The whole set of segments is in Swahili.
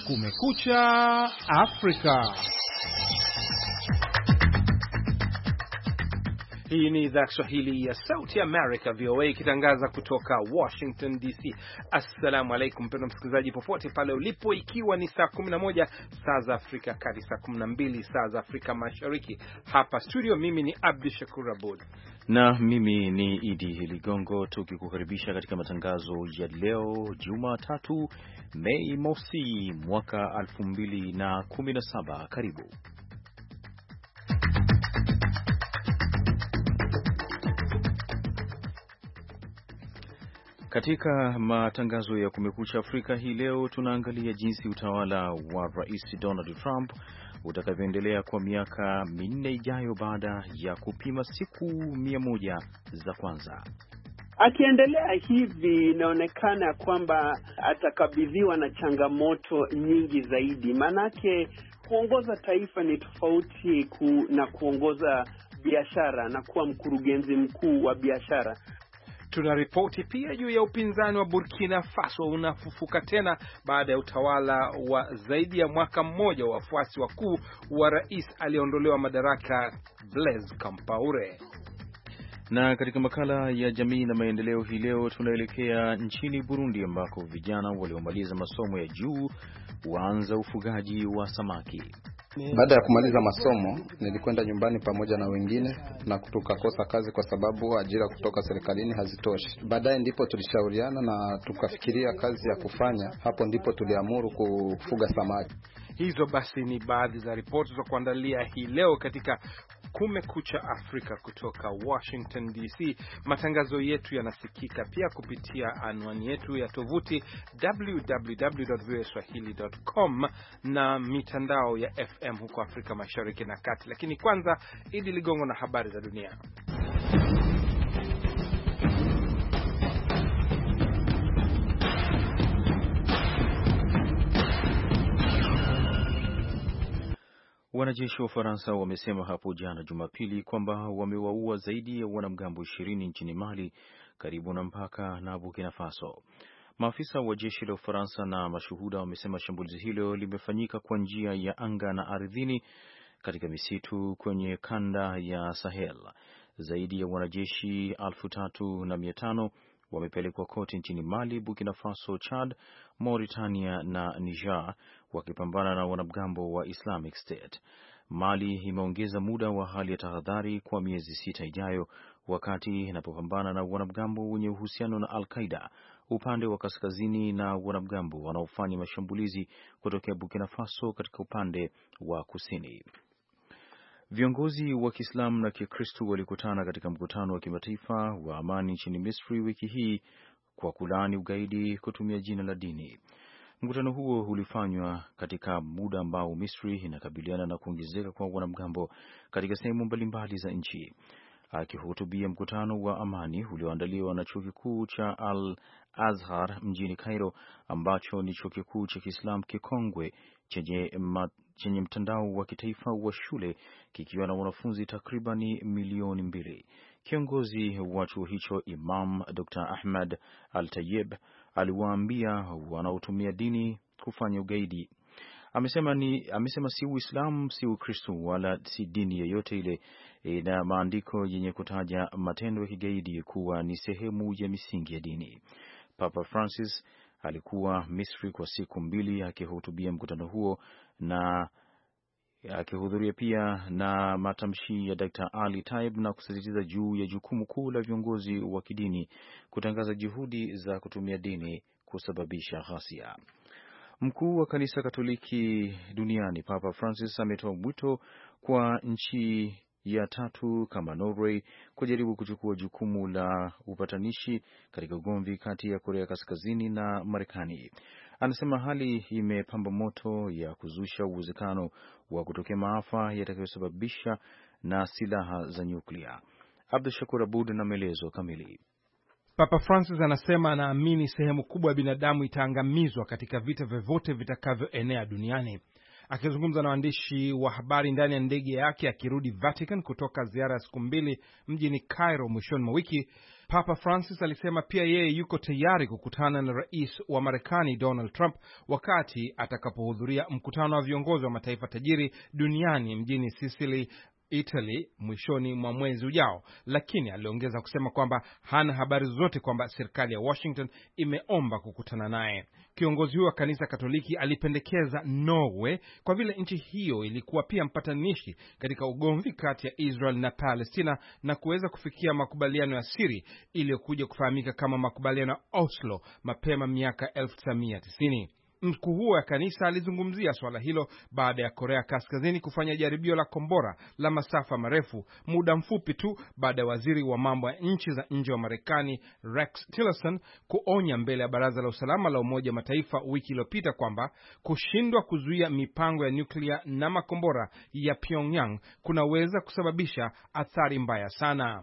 Kumekucha Afrika. Hii ni idhaa Kiswahili ya Sauti America VOA ikitangaza kutoka Washington DC. Assalamu alaikum mpendwa msikilizaji popote pale ulipo, ikiwa ni saa 11 saa za Afrika Kati, saa 12 saa za Afrika Mashariki. Hapa studio mimi ni Abdi Shakur Abud na mimi ni Idi Ligongo, tukikukaribisha katika matangazo ya leo Jumatatu Mei mosi mwaka 2017. Karibu. Katika matangazo ya Kumekucha Afrika hii leo tunaangalia jinsi utawala wa Rais Donald Trump utakavyoendelea kwa miaka minne ijayo baada ya kupima siku 100 za kwanza. Akiendelea hivi inaonekana kwamba atakabidhiwa na changamoto nyingi zaidi. Manake kuongoza taifa ni tofauti na kuongoza biashara na kuwa mkurugenzi mkuu wa biashara. Tuna ripoti pia juu ya upinzani wa Burkina Faso unafufuka tena baada ya utawala wa zaidi ya mwaka mmoja wa wafuasi wakuu wa rais aliyeondolewa madaraka Blaise Compaoré. Na katika makala ya jamii na maendeleo hii leo tunaelekea nchini Burundi ambako vijana waliomaliza masomo ya juu waanza ufugaji wa samaki. Baada ya kumaliza masomo nilikwenda nyumbani pamoja na wengine na tukakosa kazi kwa sababu ajira kutoka serikalini hazitoshi. Baadaye ndipo tulishauriana na tukafikiria kazi ya kufanya. Hapo ndipo tuliamuru kufuga samaki. Hizo basi ni baadhi za ripoti za kuandalia hii leo katika Kumekucha Afrika kutoka Washington DC. Matangazo yetu yanasikika pia kupitia anwani yetu ya tovuti www.voaswahili.com na mitandao ya FM huko Afrika Mashariki na Kati. Lakini kwanza Idi Ligongo na habari za dunia. Wanajeshi wa Ufaransa wamesema hapo jana Jumapili kwamba wamewaua zaidi ya wanamgambo 20 nchini Mali karibu na mpaka na Burkina Faso. Maafisa wa jeshi la Ufaransa na mashuhuda wamesema shambulizi hilo limefanyika kwa njia ya anga na ardhini katika misitu kwenye kanda ya Sahel. Zaidi ya wanajeshi 3,500 wamepelekwa kote nchini Mali, Burkina Faso, Chad, Mauritania na Niger wakipambana na wanamgambo wa Islamic State. Mali imeongeza muda wa hali ya tahadhari kwa miezi 6 ijayo wakati inapopambana na wanamgambo wenye uhusiano na Al-Qaeda upande wa kaskazini na wanamgambo wanaofanya mashambulizi kutokea Burkina Faso katika upande wa kusini. Viongozi wa Kiislamu na Kikristo walikutana katika mkutano wa kimataifa wa amani nchini Misri wiki hii kwa kulaani ugaidi kutumia jina la dini. Mkutano huo ulifanywa katika muda ambao Misri inakabiliana na kuongezeka kwa wanamgambo katika sehemu mbalimbali za nchi. Akihutubia mkutano wa amani ulioandaliwa na chuo kikuu cha Al-Azhar mjini Cairo, ambacho ni chuo kikuu cha Kiislamu kikongwe chenye mtandao wa kitaifa wa shule kikiwa na wanafunzi takribani milioni 2. Kiongozi wa chuo hicho Imam Dr. Ahmad Al-Tayyib aliwaambia wanaotumia dini kufanya ugaidi. Amesema si Uislamu, si Ukristo wala si dini yoyote ile na maandiko yenye kutaja matendo ya kigaidi kuwa ni sehemu ya misingi ya dini. Papa Francis alikuwa Misri kwa siku 2 akihutubia mkutano huo na akihudhuria pia na matamshi ya Dr. Ali Taib na kusisitiza juu ya jukumu kuu la viongozi wa kidini kutangaza juhudi za kutumia dini kusababisha ghasia. Mkuu wa kanisa Katoliki duniani Papa Francis ametoa mwito kwa nchi ya tatu kama Norway kujaribu kuchukua jukumu la upatanishi katika ugomvi kati ya Korea Kaskazini na Marekani. Anasema hali imepamba moto ya kuzusha uwezekano wa kutokea maafa yatakayosababisha na silaha za nyuklia. Abdul Shakur Abud na maelezo kamili. Papa Francis anasema anaamini sehemu kubwa ya binadamu itaangamizwa katika vita vyovyote vitakavyoenea duniani. Akizungumza na waandishi wa habari ndani ya ndege yake akirudi Vatican kutoka ziara ya siku 2 mjini Cairo mwishoni mwa wiki, Papa Francis alisema pia yeye yuko tayari kukutana na rais wa Marekani Donald Trump wakati atakapohudhuria mkutano wa viongozi wa mataifa tajiri duniani mjini Sicily, Italy mwishoni mwa mwezi ujao, lakini aliongeza kusema kwamba hana habari zote kwamba serikali ya Washington imeomba kukutana naye. Kiongozi huyo wa kanisa Katoliki alipendekeza Norway kwa vile nchi hiyo ilikuwa pia mpatanishi katika ugomvi kati ya Israel na Palestina na kuweza kufikia makubaliano ya siri iliyokuja kufahamika kama makubaliano ya Oslo mapema miaka 1990. Mkuu huo wa kanisa alizungumzia swala hilo baada ya Korea Kaskazini kufanya jaribio la kombora la masafa marefu muda mfupi tu baada ya waziri wa mambo ya nchi za nje wa Marekani Rex Tillerson kuonya mbele ya Baraza la Usalama la Umoja Mataifa wiki iliyopita kwamba kushindwa kuzuia mipango ya nyuklia na makombora ya Pyongyang kunaweza kusababisha athari mbaya sana.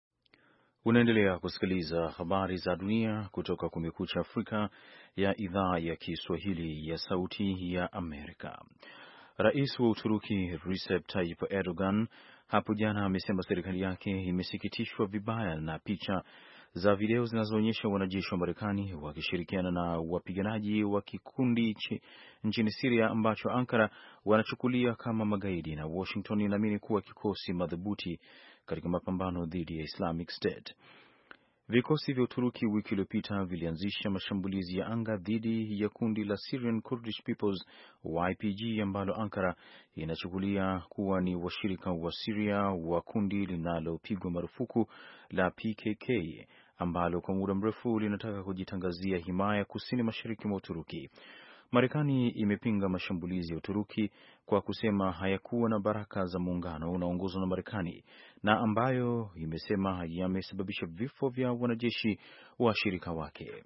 Unaendelea kusikiliza habari za dunia kutoka Kumekucha Afrika ya idhaa ya Kiswahili ya Sauti ya Amerika. Rais wa Uturuki Recep Tayyip Erdogan hapo jana amesema serikali yake imesikitishwa vibaya na picha za video zinazoonyesha wanajeshi wa Marekani wakishirikiana na wapiganaji wa kikundi nchini Syria ambacho Ankara wanachukulia kama magaidi na Washington inaamini kuwa kikosi madhubuti katika mapambano dhidi ya Islamic State. Vikosi vya Uturuki wiki iliyopita vilianzisha mashambulizi ya anga dhidi ya kundi la Syrian Kurdish Peoples YPG ambalo Ankara inachukulia kuwa ni washirika wa Syria wa kundi linalopigwa marufuku la PKK ambalo kwa muda mrefu linataka kujitangazia himaya kusini mashariki mwa Uturuki. Marekani imepinga mashambulizi ya Uturuki kwa kusema hayakuwa na baraka za muungano unaoongozwa na Marekani na ambayo imesema yamesababisha vifo vya wanajeshi wa shirika wake.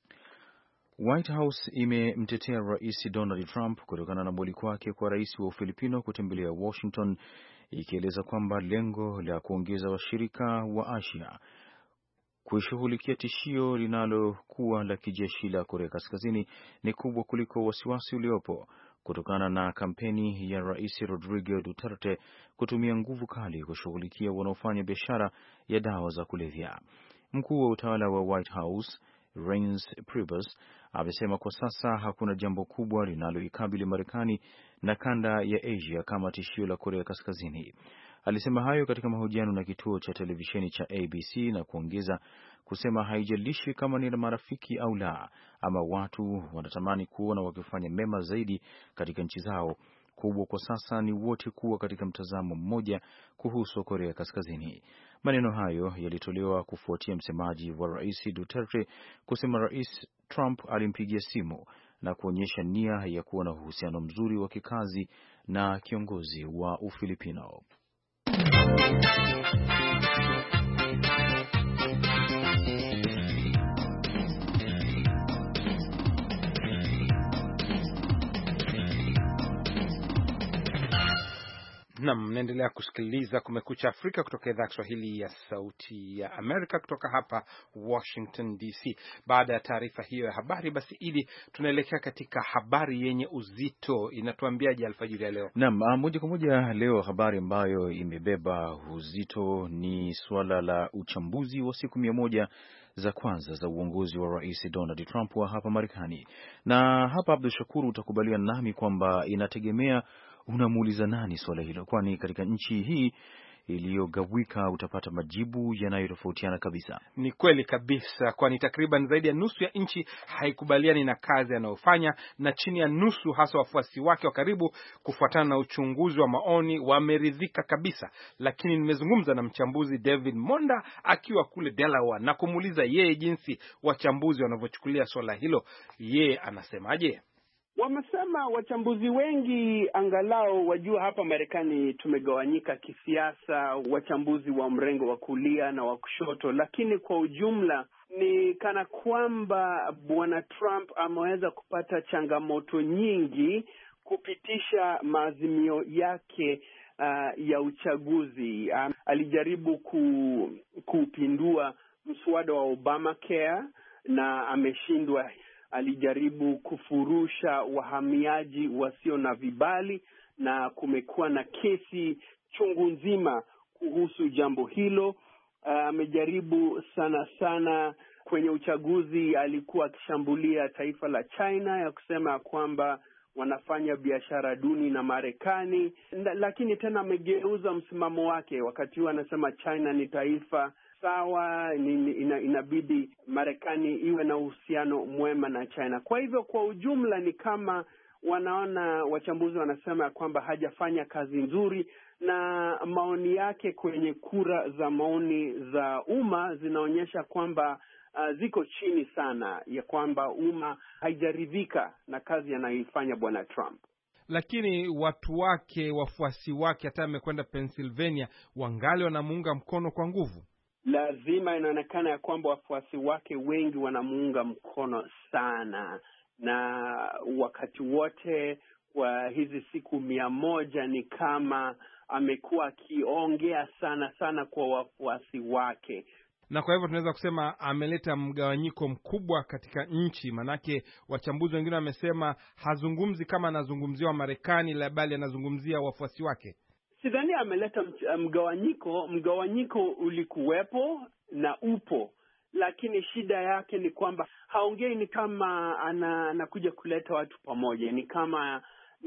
White House imemtetea Rais Donald Trump kutokana na mwaliko wake kwa rais wa Ufilipino kutembelea Washington, ikieleza kwamba lengo la kuongeza washirika wa Asia kuishughulikia tishio linalokuwa la kijeshi la Korea Kaskazini ni kubwa kuliko wasiwasi uliopo kutokana na kampeni ya Rais Rodrigo Duterte kutumia nguvu kali kushughulikia wanaofanya biashara ya dawa za kulevya. Mkuu wa utawala wa White House Reince Priebus amesema kwa sasa hakuna jambo kubwa linaloikabili Marekani na kanda ya Asia kama tishio la Korea Kaskazini. Alisema hayo katika mahojiano na kituo cha televisheni cha ABC na kuongeza kusema haijalishi kama ni marafiki au la, ama watu wanatamani kuona wakifanya mema zaidi katika nchi zao. Kubwa kwa sasa ni wote kuwa katika mtazamo mmoja kuhusu Korea Kaskazini. Maneno hayo yalitolewa kufuatia msemaji wa Rais Duterte kusema Rais Trump alimpigia simu na kuonyesha nia ya kuwa na uhusiano mzuri wa kikazi na kiongozi wa Ufilipino. Naam, naendelea kusikiliza Kumekucha Afrika kutoka idhaa ya Kiswahili ya Sauti ya Amerika kutoka hapa Washington DC. Baada ya taarifa hiyo ya habari, basi ili tunaelekea katika habari yenye uzito. Inatuambiaje alfajiri ya leo? Naam, moja kwa moja leo habari ambayo imebeba uzito ni suala la uchambuzi wa siku 100 za kwanza za uongozi wa Rais Donald Trump wa hapa Marekani. Na hapa Abdul Shakur utakubaliana nami kwamba inategemea unamuuliza nani swala hilo, kwani katika nchi hii iliyogawika utapata majibu yanayotofautiana kabisa. Ni kweli kabisa, kwani takriban zaidi ya nusu ya nchi haikubaliani na kazi anayofanya na chini ya nusu, hasa wafuasi wake wa karibu, kufuatana na uchunguzi wa maoni, wameridhika kabisa. Lakini nimezungumza na mchambuzi David Monda akiwa kule Delaware na kumuuliza yeye jinsi wachambuzi wanavyochukulia swala hilo. Yeye anasemaje? Wamesema wachambuzi wengi, angalau wajua hapa Marekani tumegawanyika kisiasa, wachambuzi wa mrengo wa kulia na wa kushoto, lakini kwa ujumla ni kana kwamba Bwana Trump ameweza kupata changamoto nyingi kupitisha maazimio yake ya uchaguzi. Alijaribu kupindua mswada wa Obamacare na ameshindwa. Alijaribu kufurusha wahamiaji wasio na vibali na kumekuwa na kesi chungu nzima kuhusu jambo hilo. Amejaribu sana kwenye uchaguzi, alikuwa akishambulia taifa la China ya kusema kwamba wanafanya biashara duni na Marekani, lakini tena amegeuza msimamo wake. Wakati huu anasema China ni taifa sawa, inabidi Marekani iwe na uhusiano mwema na China. Kwa hivyo kwa ujumla ni kama wanaona, wachambuzi wanasema kwamba hajafanya kazi nzuri, na maoni yake kwenye kura za maoni za umma zinaonyesha kwamba ziko chini sana, ya kwamba umma haijaridhika na kazi anayoifanya Bwana Trump. Lakini watu wake, wafuasi wake, hata amekwenda Pennsylvania, wangali wanamuunga mkono kwa nguvu. Lazima inaonekana ya kwamba wafuasi wake wengi wanamuunga mkono sana, na wakati wote kwa hizi siku 100 ni kama amekuwa akiongea sana kwa wafuasi wake. Na kwa hivyo tunaweza kusema ameleta mgawanyiko mkubwa katika nchi, manake wachambuzi wengine wamesema hazungumzi kama anazungumzia Marekani, bali anazungumzia wafuasi wake. Sidhani ameleta mgawanyiko. Mgawanyiko ulikuwepo na upo, lakini shida yake ni kwamba haongei, ni kama anakuja kuleta watu pamoja, ni kama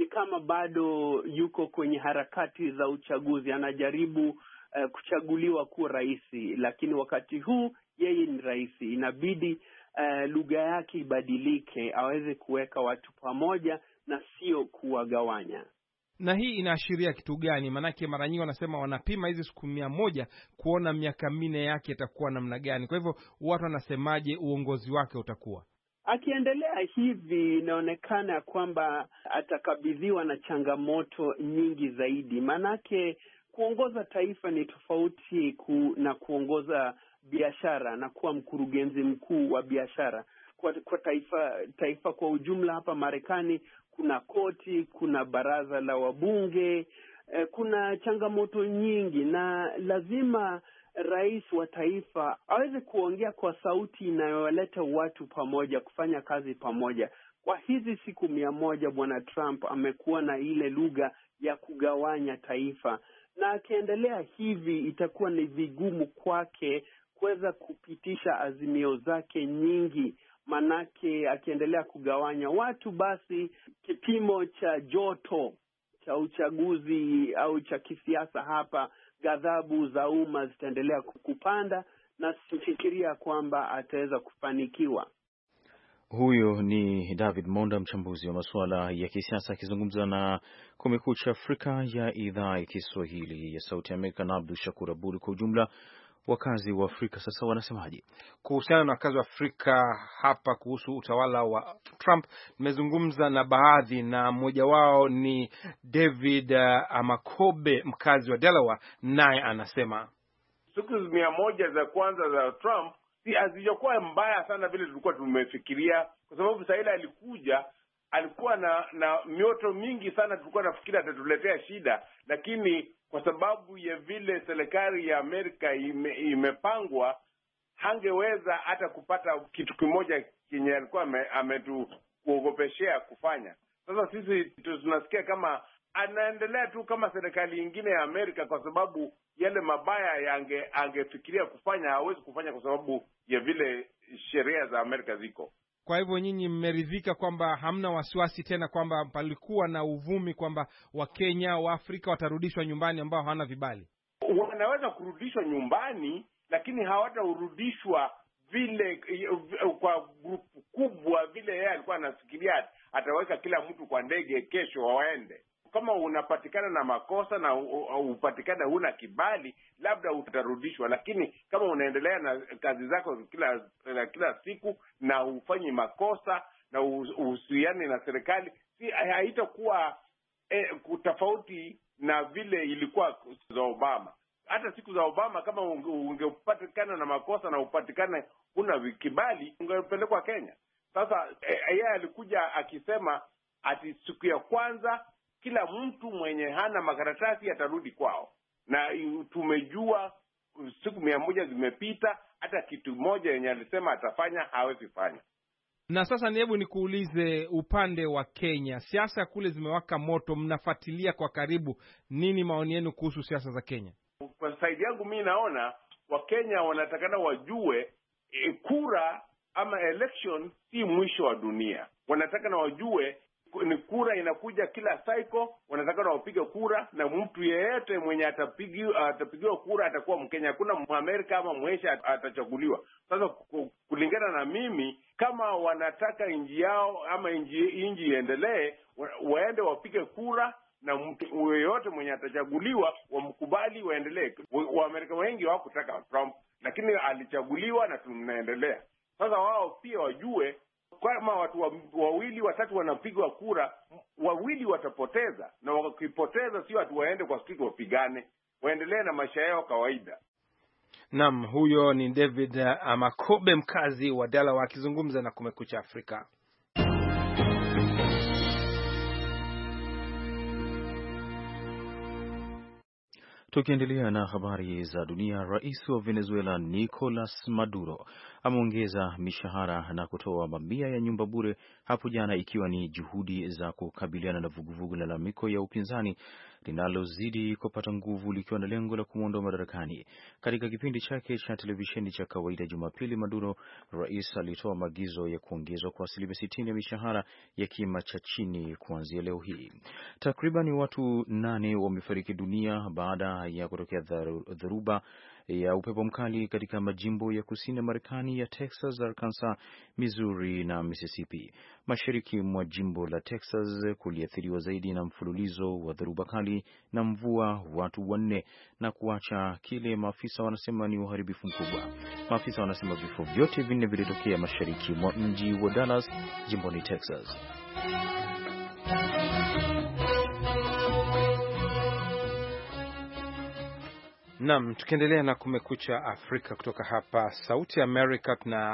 bado yuko kwenye harakati za uchaguzi, anajaribu kuchaguliwa kuwa rais, lakini wakati huu yeye ni rais, inabidi lugha yake ibadilike, aweze kuweka watu pamoja na sio kuwagawanya. Na hii inaashiria kitu gani? Manake mara nyingi wanasema wanapima hizi siku 100 kuona miaka 4 yake itakuwa namna gani. Kwa hivyo watu wanasemaje uongozi wake utakuwa? Akiendelea hivi, inaonekana kwamba atakabidhiwa na changamoto nyingi zaidi. Manake kuongoza taifa ni tofauti na kuongoza biashara na kuwa mkurugenzi mkuu wa biashara. Kwa taifa kwa ujumla hapa Marekani kuna koti, kuna baraza la wabunge, kuna changamoto nyingi, na lazima rais wa taifa aweze kuongea kwa sauti inayowaleta watu pamoja, kufanya kazi pamoja. Kwa hizi siku 100 Bwana Trump amekuwa na ile lugha ya kugawanya taifa, na akiendelea hivi itakuwa ni vigumu kwake kuweza kupitisha azimio zake nyingi. Manake akiendelea kugawanya watu, basi kipimo cha joto cha uchaguzi au cha kisiasa hapa, ghadhabu za umma zitaendelea kupanda, na sifikiria kwamba ataweza kufanikiwa. Huyo ni David Monda, mchambuzi wa masuala ya kisiasa, akizungumza na Kumekucha Afrika ya idhaa ya Kiswahili ya Sauti ya Amerika. Na Abdul Shakur Abud. Kwa ujumla, wakazi wa Afrika sasa wanasemaje kuhusiana na wakazi wa Afrika hapa kuhusu utawala wa Trump? Nimezungumza na baadhi, na mmoja wao ni David Amakobe, mkazi wa Delaware, naye anasema siku 100 za kwanza za Trump si hazijakuwa mbaya sana vile tulikuwa tumefikiria, kwa sababu Saila alikuwa na mioto mingi sana, tulikuwa nafikiria atatuletea shida, lakini kwa sababu ya vile serikali ya Amerika imepangwa, hangeweza hata kupata kitu kimoja kenye alikuwa ametuogopeshea kufanya. Sasa sisi tunasikia kama anaendelea tu kama serikali nyingine ya Amerika, kwa sababu yale mabaya angefikiria kufanya hawezi kufanya kwa sababu ya vile sheria za Amerika ziko. Kwa hivyo nyinyi mmeridhika kwamba hamna wasiwasi tena kwamba palikuwa na uvumi kwamba Wakenya wa Afrika watarudishwa nyumbani ambao hawana vibali? Wanaweza kurudishwa nyumbani, lakini hawatarudishwa vile kwa grupu kubwa vile yeye alikuwa anafikiria ataweka kila mtu kwa ndege kesho waende. Kama unapatikana na makosa na upatikana huna kibali, labda utarudishwa, lakini kama unaendelea na kazi zako kila siku na ufanyi makosa na uhusiani na serikali, haitakuwa tofauti na vile ilikuwa za Obama. Hata siku za Obama, kama ungepatikana na makosa na upatikane huna kibali, ungepelekwa Kenya. Sasa yeye alikuja akisema ati siku ya kwanza kila mtu mwenye hana makaratasi atarudi kwao, na tumejua siku 100 zimepita, hata kitu moja yenye alisema atafanya hawezi fanya. Na sasa hebu nikuulize, upande wa Kenya, siasa kule zimewaka moto, mnafuatilia kwa karibu. Nini maoni yenu kuhusu siasa za Kenya? Kwa saidi yangu mimi naona Wakenya wanatakana wajue kura ama election si mwisho wa dunia. Wanataka na wajue ni kura inakuja kila cycle, wanataka na wapige kura, na mtu yeyote mwenye atapigiwa kura atakuwa Mkenya. Hakuna Mwamerika ama Mwasia atachaguliwa. Sasa kulingana na mimi, kama wanataka nchi yao ama nchi iendelee, waende wapige kura, na mtu yeyote mwenye atachaguliwa wamkubali, waendelee. Waamerika wengi hawakutaka Trump, lakini alichaguliwa na tunaendelea. Sasa wao pia wajue kama watu wawili watatu wanapigwa kura, wawili watapoteza, na wakipoteza sio watu waende kwa street wapigane, waendelee na maisha yao kawaida. Naam, huyo ni David Makobe, mkazi wa Delaware, akizungumza na Kumekucha Afrika. Tukiendelea na habari za dunia, rais wa Venezuela Nicolas Maduro ameongeza mishahara na kutoa mamia ya nyumba bure hapo jana, ikiwa ni juhudi za kukabiliana na vuguvugu la lalamiko ya upinzani linalozidi kupata nguvu, likiwa na lengo la kumwondoa madarakani. Katika kipindi chake cha televisheni cha kawaida Jumapili, Maduro rais alitoa maagizo ya kuongezwa kwa 60% ya mishahara ya kima cha chini kuanzia leo hii. Takriban watu 8 wamefariki dunia baada ya kutokea dharuba ya upepo mkali katika majimbo ya kusini ya Marekani ya Texas, Arkansas, Missouri na Mississippi. Mashariki mwa jimbo la Texas kuliathiriwa zaidi na mfululizo wa dharuba kali na mvua watu 4 na kuacha kile maafisa wanasema ni uharibifu mkubwa. Maafisa wanasema vifo vyote 4 vilitokea mashariki mwa mji wa Dallas, jimboni Texas. Naam, tukiendelea na Kumekucha Afrika kutoka hapa Sauti America,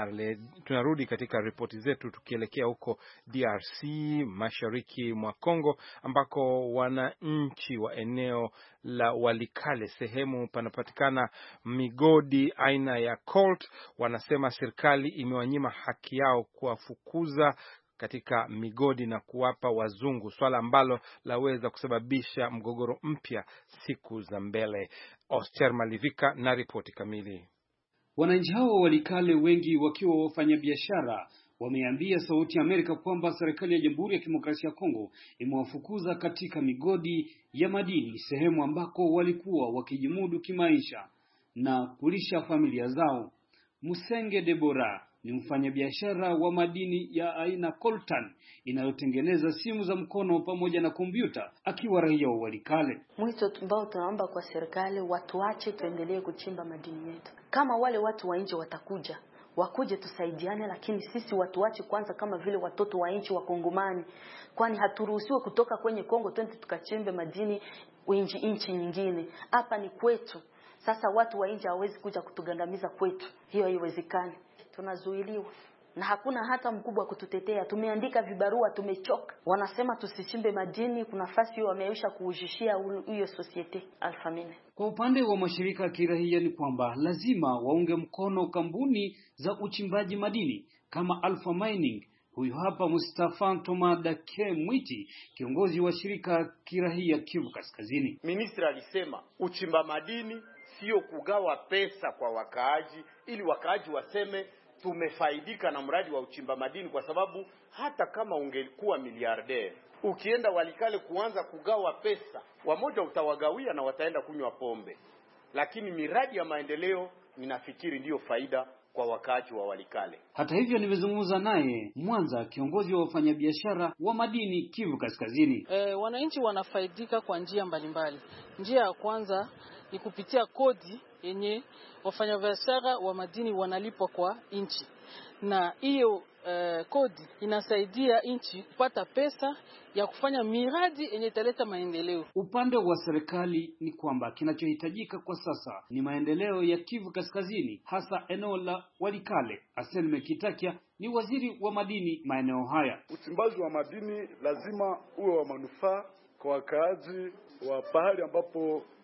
tunarudi katika ripoti zetu tukielekea huko DRC, mashariki mwa Kongo, ambako wananchi wa eneo la Walikale, sehemu panapatikana migodi aina ya Colt, wanasema serikali imewanyima haki yao kuwafukuza katika migodi na kuwapa wazungu, swala ambalo laweza kusababisha mgogoro mpya siku za mbele. Oster Malivika na ripoti kamili. Wananchi hao wa Walikale, wengi wakiwa wafanyabiashara, wameambia Sauti ya Amerika kwamba serikali ya Jamhuri ya Kidemokrasia ya Kongo imewafukuza katika migodi ya madini, sehemu ambako walikuwa wakijimudu kimaisha na kulisha familia zao. Musenge Debora ni mfanyabiashara wa madini ya aina coltan inayotengeneza simu za mkono pamoja na kompyuta, akiwa raia wa Walikale. Mwito ambao tunaomba kwa serikali, watu waache tuendelee kuchimba madini yetu. Kama wale watu wa nje watakuja, wakuje tusaidiane, lakini sisi watu waache kwanza, kama vile watoto wa nchi wa Kongomani, kwani haturuhusiwi kutoka kwenye Kongo twende tukachimbe madini nchi nyingine. Hapa ni kwetu. Sasa watu wa nje hawezi kuja kutugandamiza kwetu, hiyo haiwezekani. Tunazuiliwa na hakuna hata mkubwa kututetea. Tumeandika vibarua, tumechoka. Wanasema tusichimbe madini, kuna nafasi hiyo wameisha kuujishia hiyo societe Alphamine. Kwa upande wa mashirika ya kiraia ni kwamba lazima waunge mkono kampuni za uchimbaji madini kama Alpha Mining. Huyu hapa Mustafa Tomadake Mwiti, kiongozi wa shirika kiraia Kivu Kaskazini. Ministri alisema uchimba madini sio kugawa pesa kwa wakaaji ili wakaaji waseme tumefaidika na mradi wa uchimba madini, kwa sababu hata kama ungekuwa miliarder ukienda Walikale kuanza kugawa pesa, wamoja utawagawia na wataenda kunywa pombe. Lakini miradi ya maendeleo ninafikiri ndiyo faida kwa wakaaji wa Walikale. Hata hivyo nimezungumza naye Mwanza, kiongozi wa wafanyabiashara wa madini Kivu Kaskazini. Wananchi wanafaidika kwa njia mbalimbali. Njia ya kwanza ni kupitia kodi yenye wafanyabiashara wa madini wanalipwa kwa nchi, na hiyo kodi inasaidia nchi kupata pesa ya kufanya miradi yenye italeta maendeleo. Upande wa serikali ni kwamba kinachohitajika kwa sasa ni maendeleo ya Kivu Kaskazini, hasa eneo la Walikale. Aselme Kitakia ni waziri wa madini maeneo haya. Uchimbaji wa madini lazima uwe wa manufaa kwa wakaaji wa pahali ambapo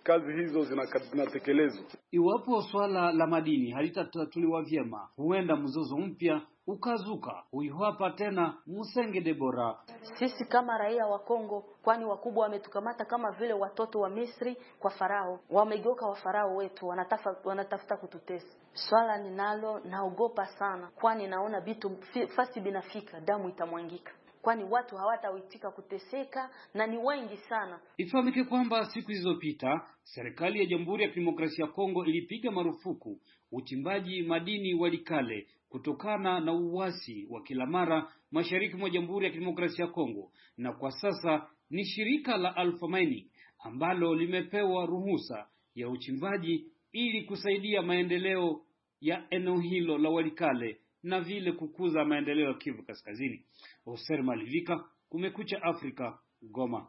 kazi hizo zinatekelezwa. Iwapo swala la madini halitatatuliwa vyema, huenda mzozo mpya ukazuka. Huyu hapa tena Musenge Debora. Sisi kama raia wa Kongo, kwani wakubwa wametukamata kama vile watoto wa Misri kwa Farao, wamegeuka wa Farao wetu, wanatafuta kututesa. Swala ninalo naogopa sana, kwani naona vitu fasi binafika, damu itamwangika, kwani watu hawatawaitika kuteseka na ni wengi sana. Ifahamike kwamba siku zilizopita serikali ya Jamhuri ya Kidemokrasia ya Kongo ilipiga marufuku uchimbaji madini Walikale kutokana na uasi wa kila mara mashariki mwa Jamhuri ya Kidemokrasia ya Kongo, na kwa sasa ni shirika la Alpha Mining ambalo limepewa ruhusa ya uchimbaji ili kusaidia maendeleo ya eneo hilo la Walikale na vile kukuza maendeleo ya Kivu Kaskazini. Oser Malivika, Kumekucha Afrika, Goma.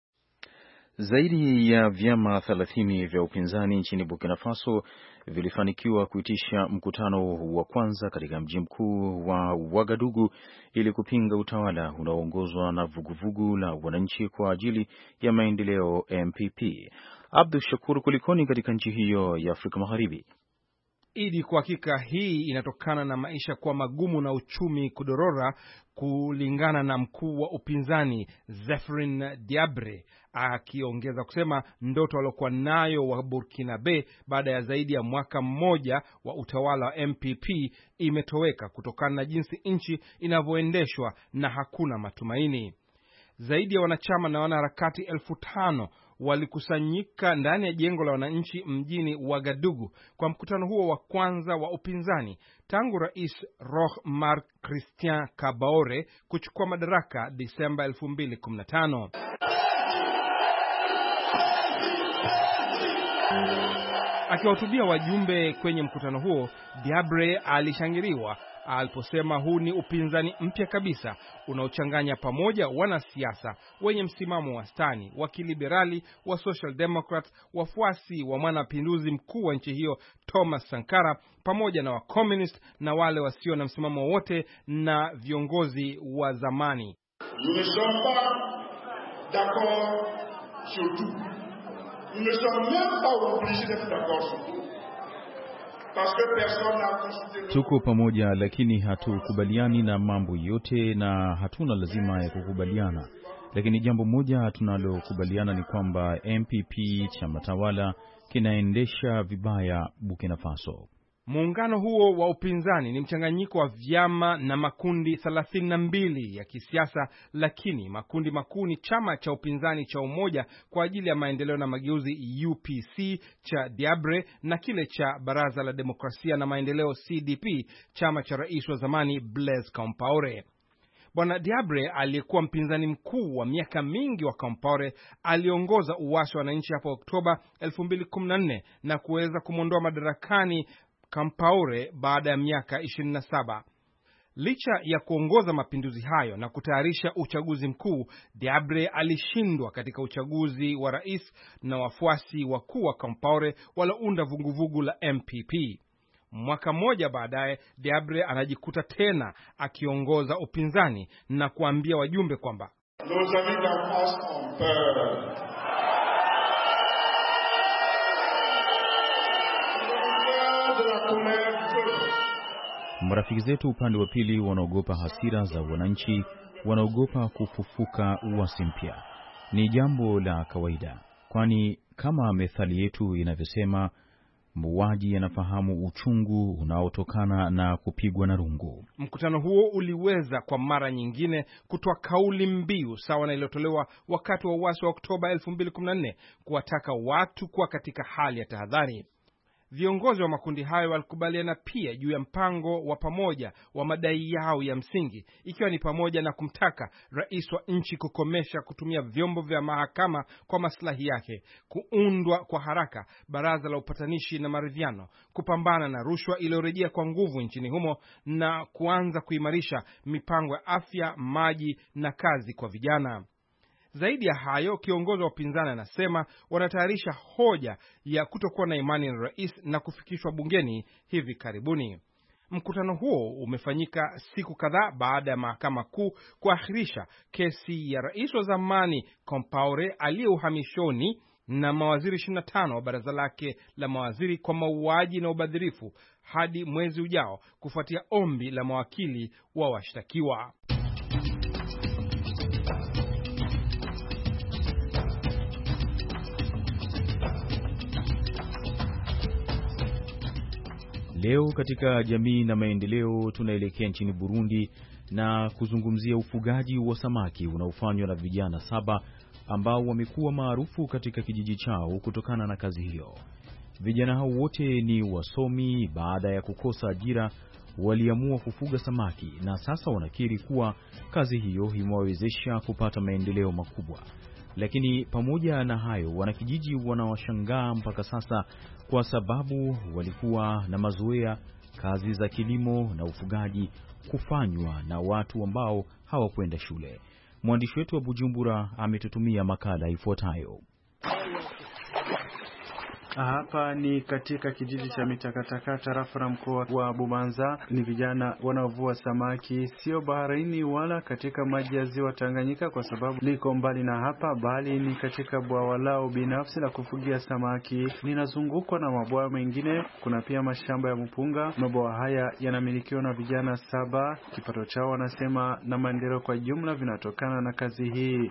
Zaidi ya vyama 30 vya upinzani nchini Burkina Faso vilifanikiwa kuitisha mkutano wa kwanza katika mji mkuu wa Ouagadougou ili kupinga utawala unaoongozwa na vuguvugu la wananchi kwa ajili ya maendeleo MPP. Abdul Shakur, kulikoni katika nchi hiyo ya Afrika Magharibi? Idi, kwa hakika hii inatokana na maisha kuwa magumu na uchumi kudorora, kulingana na mkuu wa upinzani Zefrin Diabre, akiongeza kusema ndoto waliokuwa nayo wa Burkinabe baada ya zaidi ya mwaka mmoja wa utawala wa MPP imetoweka kutokana na jinsi nchi inavyoendeshwa na hakuna matumaini. Zaidi ya wanachama na wanaharakati 5,000 walikusanyika ndani ya jengo la wananchi mjini Ouagadougou kwa mkutano huo wa kwanza wa upinzani tangu Rais Roch Marc Christian Kaboré kuchukua madaraka Disemba 2015. Akiwahutubia wajumbe kwenye mkutano huo, Diabre alishangiliwa aliposema huu ni upinzani mpya kabisa unaochanganya pamoja wanasiasa wenye msimamo wastani, wa kiliberali, wa social democrat, wafuasi wa mwanapinduzi mkuu wa nchi hiyo Thomas Sankara, pamoja na wa communist na wale wasio na msimamo wote na viongozi wa zamani. Nous ne sommes pas d'accord sur tout. Nous ne sommes même pas obligés d'être d'accord sur tout. Tuko pamoja lakini hatukubaliani na mambo yote na hatuna lazima ya kukubaliana. Lakini jambo moja tunalokubaliana ni kwamba MPP, chama tawala, kinaendesha vibaya Burkina Faso. Muungano huo wa upinzani ni mchanganyiko wa vyama na makundi 32 ya kisiasa, lakini makundi makuu ni chama cha upinzani cha Umoja kwa ajili ya Maendeleo na Mageuzi UPC cha Diabre na kile cha Baraza la Demokrasia na Maendeleo CDP, chama cha rais wa zamani Blaise Compaoré. Bwana Diabre aliyekuwa mpinzani mkuu wa miaka mingi wa Compaoré aliongoza uasi wa wananchi hapo Oktoba 2014 na kuweza kumwondoa madarakani Compaoré baada ya miaka 27. Licha ya kuongoza mapinduzi hayo na kutayarisha uchaguzi mkuu, Diabre alishindwa katika uchaguzi wa rais na wafuasi wakuu wa Compaoré waliounda vuguvugu la MPP. Mwaka mmoja baadaye, Diabre anajikuta tena akiongoza upinzani na kuambia wajumbe kwamba nos amis d'en face ont peur. Marafiki zetu upande wa pili wanaogopa hasira za wananchi, wanaogopa kufufuka uasi mpya. Ni jambo la kawaida, kwani kama methali yetu inavyosema, muuaji anafahamu uchungu unaotokana na kupigwa na rungu. Mkutano huo uliweza kwa mara nyingine kutoa kauli mbiu sawa na iliyotolewa wakati wa uasi wa Oktoba 2014 kuwataka watu kuwa katika hali ya tahadhari. Viongozi wa makundi hayo walikubaliana pia juu ya mpango wa pamoja wa madai yao ya msingi, ikiwa ni pamoja na kumtaka rais wa nchi kukomesha kutumia vyombo vya mahakama kwa maslahi yake, kuundwa kwa haraka baraza la upatanishi na maridhiano, kupambana na rushwa iliyorejea kwa nguvu nchini humo na kuanza kuimarisha mipango ya afya, maji na kazi kwa vijana. Zaidi ya hayo, kiongozi wa upinzani anasema wanatayarisha hoja ya kutokuwa na imani na rais na kufikishwa bungeni hivi karibuni. Mkutano huo umefanyika siku kadhaa baada ya mahakama kuu kuahirisha kesi ya rais wa zamani Compaoré aliye uhamishoni na mawaziri 25 wa baraza lake la mawaziri kwa mauaji na ubadhirifu hadi mwezi ujao kufuatia ombi la mawakili wa washtakiwa. Leo katika jamii na maendeleo tunaelekea nchini Burundi na kuzungumzia ufugaji wa samaki unaofanywa na vijana 7 ambao wamekuwa maarufu katika kijiji chao kutokana na kazi hiyo. Vijana hao wote ni wasomi. Baada ya kukosa ajira, waliamua kufuga samaki na sasa wanakiri kuwa kazi hiyo imewawezesha kupata maendeleo makubwa. Lakini pamoja na hayo, wanakijiji wanawashangaa mpaka sasa kwa sababu walikuwa na mazoea kazi za kilimo na ufugaji kufanywa na watu ambao hawakwenda shule. Mwandishi wetu wa Bujumbura ametutumia makala ifuatayo. Hapa ni katika kijiji cha Mitakataka, tarafa na mkoa wa Bubanza. Ni vijana wanaovua samaki, sio baharini wala katika maji ya ziwa Tanganyika kwa sababu liko mbali na hapa, bali ni katika bwawa lao binafsi la kufugia samaki. Ninazungukwa na mabwawa mengine, kuna pia mashamba ya mpunga. Mabwawa haya yanamilikiwa na vijana 7. Kipato chao wanasema na maendeleo kwa jumla vinatokana na kazi hii.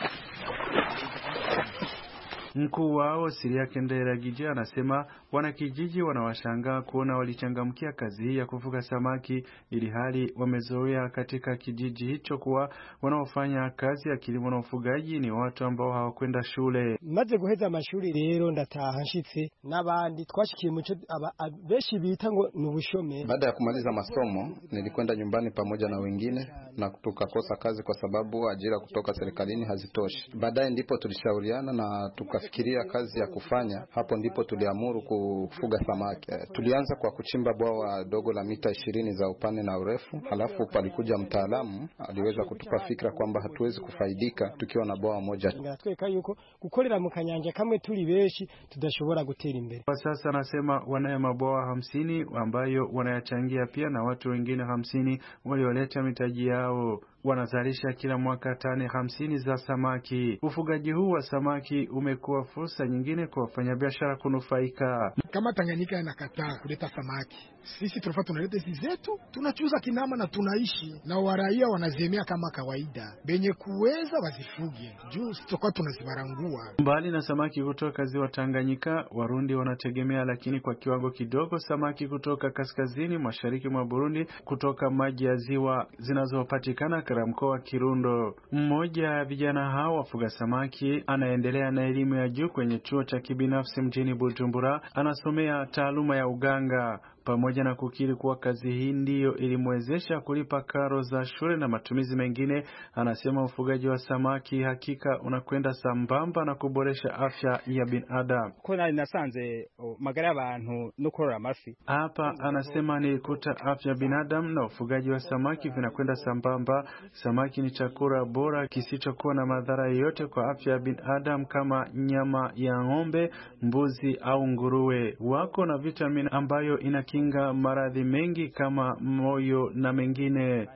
Mkuu wao Siriake Ndairagije anasema wanakijiji wanawashangaa kuona walichangamkia kazi hii ya kufuga samaki, ili hali wamezoea katika kijiji hicho kuwa wanaofanya kazi ya kilimo na ufugaji ni watu ambao hawakwenda shule. Maze guheza amashuri rero ndataha nshitse nabandi twashikiye muco abeshi bita ngo nubushome. Baada ya kumaliza masomo nilikwenda nyumbani pamoja na wengine na tukakosa kazi kwa sababu ajira kutoka serikalini hazitoshi. Baadaye ndipo tulishauriana na tukafikiria kazi ya kufanya. Hapo ndipo tuliamuru kufuga samaki. Tulianza kwa kuchimba bwawa dogo la mita 20 za upana na urefu. Halafu palikuja mtaalamu aliweza kutupa fikra kwamba hatuwezi kufaidika tukiwa na bwawa moja. Tweka yuko gukorera mu kanyanja kamwe turi beshi tudashobora gutera imbere. Kwa sasa anasema wanaye mabwawa 50 ambayo wanayachangia pia na watu wengine 50 walioleta mitaji yao. Wanazalisha kila mwaka tani 50 za samaki. Ufugaji huu wa samaki umekuwa fursa nyingine kwa wafanyabiashara kunufaika. Kama Tanganyika inakataa kuleta samaki, sisi tunafaa tunaleta hizi zetu, tunachuza kinama na tunaishi na waraia wanazemea kama kawaida. Benye kuweza wazifuge juu sitokuwa tunazibarangua. Mbali na samaki kutoka ziwa Tanganyika, Warundi wanategemea lakini kwa kiwango kidogo samaki kutoka kaskazini mashariki mwa Burundi, kutoka maji ya ziwa zinazopatikana katika mkoa wa Kirundo. Mmoja ya vijana hao wafuga samaki anaendelea na elimu ya juu kwenye chuo cha kibinafsi mjini Bujumbura. Anasomea taaluma ya uganga. Pamoja na kukiri kuwa kazi hii ndiyo ilimwezesha kulipa karo za shule na matumizi mengine, anasema ufugaji wa samaki hakika unakwenda sambamba na kuboresha afya ya binadamu. Kuna nasanze magara abantu no korora amafi. Hapa anasema nilikuta afya ya binadamu na ufugaji wa samaki vinakwenda sambamba. Samaki ni chakula bora kisichokuwa na madhara yoyote kwa afya ya binadamu kama nyama ya ng'ombe, mbuzi au nguruwe. Wako na vitamini ambayo inakinga maradhi mengi kama moyo na mengine.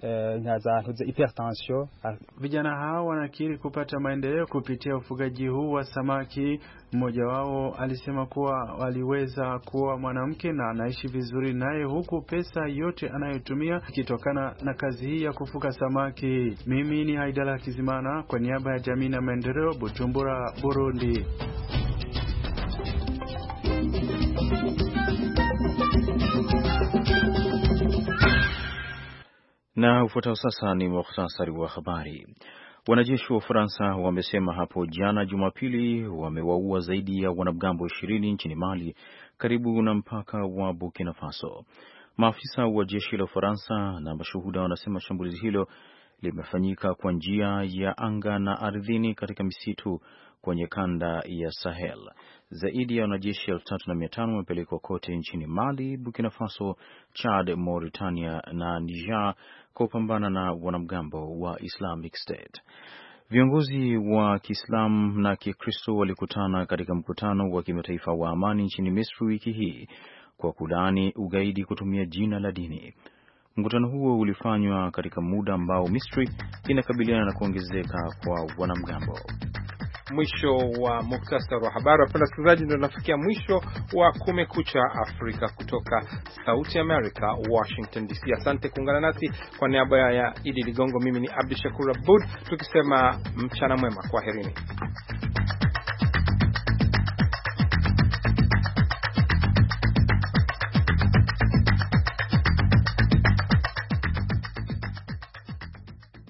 Hypertension. Vijana hao wanakiri kupata maendeleo kupitia ufugaji huu wa samaki. Mmoja wao alisema kuwa waliweza kuoa mwanamke na anaishi vizuri naye, huku pesa yote anayotumia ikitokana na kazi hii ya kufuga samaki. Mimi ni Haidala Kizimana kwa niaba ya Jamii na Maendeleo, Bujumbura, Burundi. Na ufuatao sasa ni muhtasari wa habari. Wanajeshi wa Ufaransa wamesema hapo jana Jumapili wamewaua zaidi ya wanamgambo 20 nchini Mali karibu na mpaka wa Burkina Faso. Maafisa wa jeshi la Ufaransa na mashuhuda wanasema shambulizi hilo limefanyika kwa njia ya anga na ardhini katika misitu kwenye kanda ya Sahel. Zaidi ya wanajeshi 3,500 wamepelekwa kote nchini Mali, Burkina Faso, Chad, Mauritania na Niger kupambana na wanamgambo wa Islamic State. Viongozi wa Kiislamu na Kikristo walikutana katika mkutano wa kimataifa wa amani nchini Misri wiki hii kwa kulaani ugaidi kutumia jina la dini. Mkutano huo ulifanywa katika muda ambao Misri inakabiliana na kuongezeka kwa wanamgambo. mwisho wa muktasari wa habari. Wapenda wasikilizaji, ndio nafikia mwisho wa Kumekucha Afrika kutoka Sauti America, Washington DC. Asante kuungana nasi. Kwa niaba ya Idi Ligongo, mimi ni Abdul Shakur Abud, tukisema mchana mwema, kwaherini.